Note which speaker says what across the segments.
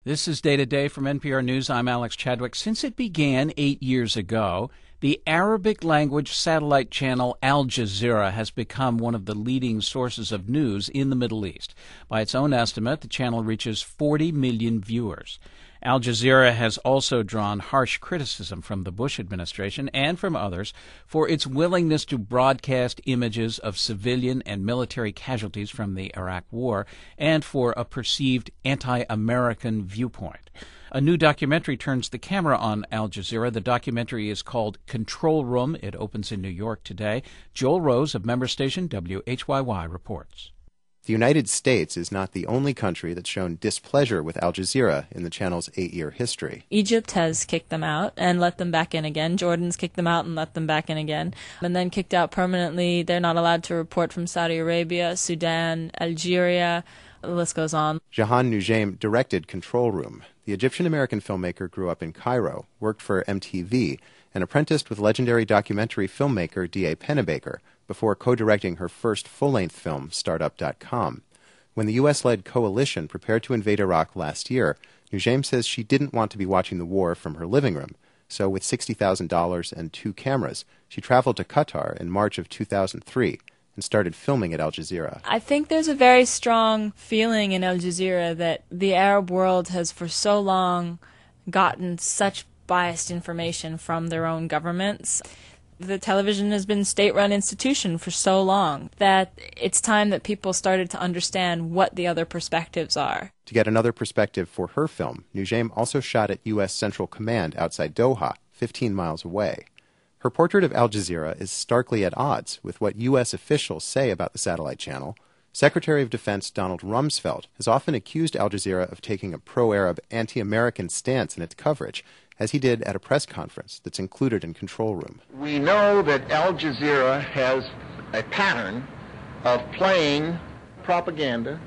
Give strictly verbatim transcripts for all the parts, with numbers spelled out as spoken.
Speaker 1: This is Day to Day from N P R News. I'm Alex Chadwick. Since it began eight years ago, the Arabic language satellite channel Al Jazeera has become one of the leading sources of news in the Middle East. By its own estimate, the channel reaches forty million viewers. Al Jazeera has also drawn harsh criticism from the Bush administration and from others for its willingness to broadcast images of civilian and military casualties from the Iraq War and for a perceived anti-American viewpoint. A new documentary turns the camera on Al Jazeera. The documentary is called Control Room. It opens in New York today. Joel Rose of member station W H Y Y reports.
Speaker 2: The United States is not the only country that's shown displeasure with Al Jazeera in the channel's eight-year history.
Speaker 3: Egypt has kicked them out and let them back in again. Jordan's kicked them out and let them back in again. And then kicked out permanently. They're not allowed to report from Saudi Arabia, Sudan, Algeria. The list goes on.
Speaker 2: Jahan Noujaim directed Control Room. The Egyptian-American filmmaker grew up in Cairo, worked for M T V, and apprenticed with legendary documentary filmmaker D A Pennebaker before co-directing her first full-length film, Startup dot com. When the U S-led coalition prepared to invade Iraq last year, Noujaim says she didn't want to be watching the war from her living room. So with sixty thousand dollars and two cameras, she traveled to Qatar in March of two thousand three and started filming at Al Jazeera.
Speaker 3: I think there's a very strong feeling in Al Jazeera that the Arab world has for so long gotten such biased information from their own governments. The television has been a state-run institution for so long that it's time that people started to understand what the other perspectives are.
Speaker 2: To get another perspective for her film, Noujaim also shot at U S Central Command outside Doha, fifteen miles away. Her portrait of Al Jazeera is starkly at odds with what U S officials say about the satellite channel. Secretary of Defense Donald Rumsfeld has often accused Al Jazeera of taking a pro-Arab, anti-American stance in its coverage, as he did at a press conference that's included in Control Room.
Speaker 4: We know that Al Jazeera has a pattern of playing propaganda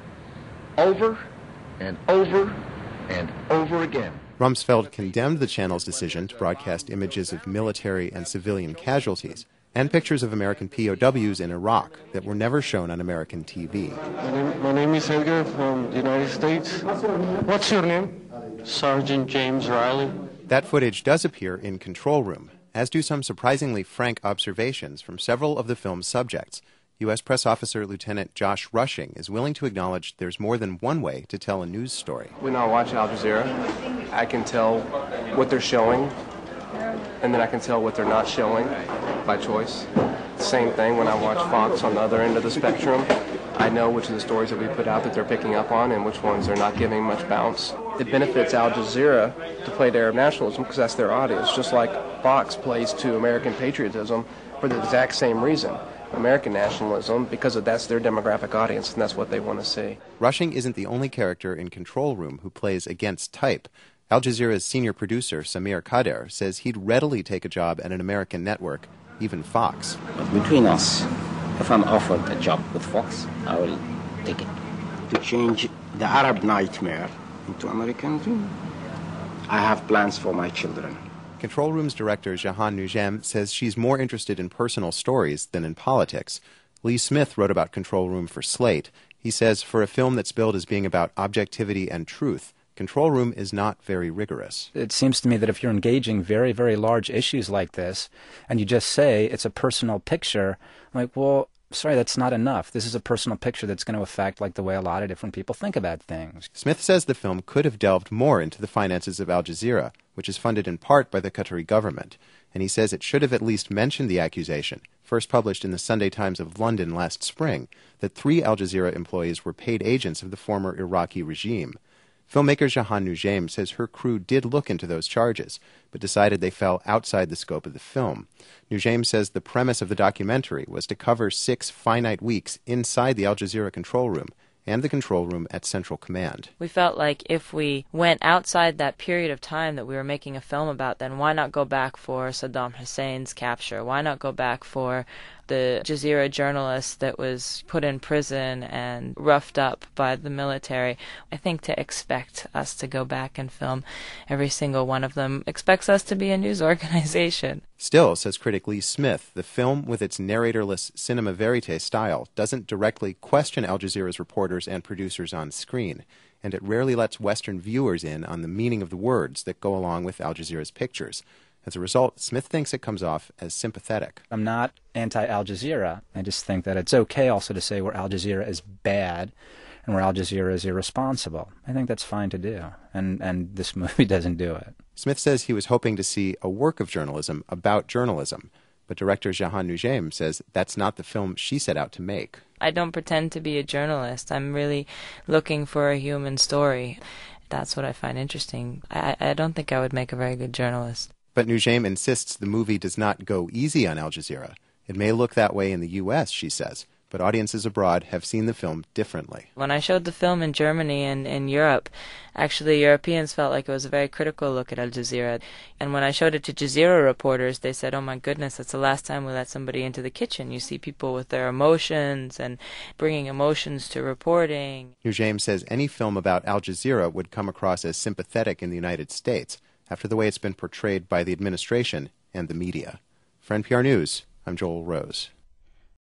Speaker 4: over and over and over again.
Speaker 2: Rumsfeld condemned the channel's decision to broadcast images of military and civilian casualties and pictures of American P O Ws in Iraq that were never shown on American T V.
Speaker 5: My name, my name is Edgar from the United States. What's your name? Sergeant James Riley.
Speaker 2: That footage does appear in Control Room, as do some surprisingly frank observations from several of the film's subjects. U S Press Officer Lieutenant Josh Rushing is willing to acknowledge there's more than one way to tell a news story.
Speaker 6: When I watch Al Jazeera, I can tell what they're showing, and then I can tell what they're not showing by choice. Same thing when I watch Fox on the other end of the spectrum. I know which of the stories that we put out that they're picking up on and which ones they're not giving much bounce. It benefits Al Jazeera to play to Arab nationalism because that's their audience, just like Fox plays to American patriotism for the exact same reason. American nationalism, because of that's their demographic audience and that's what they want to see.
Speaker 2: Rushing isn't the only character in Control Room who plays against type. Al Jazeera's senior producer, Samir Kader, says he'd readily take a job at an American network, even Fox.
Speaker 7: But between us, if I'm offered a job with Fox, I will take it. To change the Arab nightmare into American dream, I have plans for my children.
Speaker 2: Control Room's director, Jahan Noujaim, says she's more interested in personal stories than in politics. Lee Smith wrote about Control Room for Slate. He says for a film that's billed as being about objectivity and truth, Control Room is not very rigorous.
Speaker 8: It seems to me that if you're engaging very, very large issues like this, and you just say it's a personal picture, I'm like, well, sorry, that's not enough. This is a personal picture that's going to affect like the way a lot of different people think about things.
Speaker 2: Smith says the film could have delved more into the finances of Al Jazeera, which is funded in part by the Qatari government. And he says it should have at least mentioned the accusation, first published in the Sunday Times of London last spring, that three Al Jazeera employees were paid agents of the former Iraqi regime. Filmmaker Jahan Noujaim says her crew did look into those charges, but decided they fell outside the scope of the film. Noujaim says the premise of the documentary was to cover six finite weeks inside the Al Jazeera control room and the control room at Central Command.
Speaker 3: We felt like if we went outside that period of time that we were making a film about, then why not go back for Saddam Hussein's capture? Why not go back for the Jazeera journalist that was put in prison and roughed up by the military? I think to expect us to go back and film every single one of them expects us to be a news organization.
Speaker 2: Still, says critic Lee Smith, the film with its narratorless cinema verite style doesn't directly question Al Jazeera's reporters and producers on screen. and it rarely lets Western viewers in on the meaning of the words that go along with Al Jazeera's pictures. As a result, Smith thinks it comes off as sympathetic.
Speaker 8: I'm not anti-Al Jazeera. I just think that it's okay also to say where Al Jazeera is bad and where Al Jazeera is irresponsible. I think that's fine to do, and, and this movie doesn't do it.
Speaker 2: Smith says he was hoping to see a work of journalism about journalism, but director Jahan Noujaim says that's not the film she set out to make.
Speaker 3: I don't pretend to be a journalist. I'm really looking for a human story. That's what I find interesting. I, I don't think I would make a very good journalist.
Speaker 2: But Noujaim insists the movie does not go easy on Al Jazeera. It may look that way in the U S, she says, but audiences abroad have seen the film differently.
Speaker 3: When I showed the film in Germany and in Europe, actually Europeans felt like it was a very critical look at Al Jazeera. And when I showed it to Jazeera reporters, they said, oh my goodness, that's the last time we let somebody into the kitchen. You see people with their emotions and bringing emotions to reporting.
Speaker 2: Noujaim says any film about Al Jazeera would come across as sympathetic in the United States after the way it's been portrayed by the administration and the media. For N P R News, I'm Joel Rose.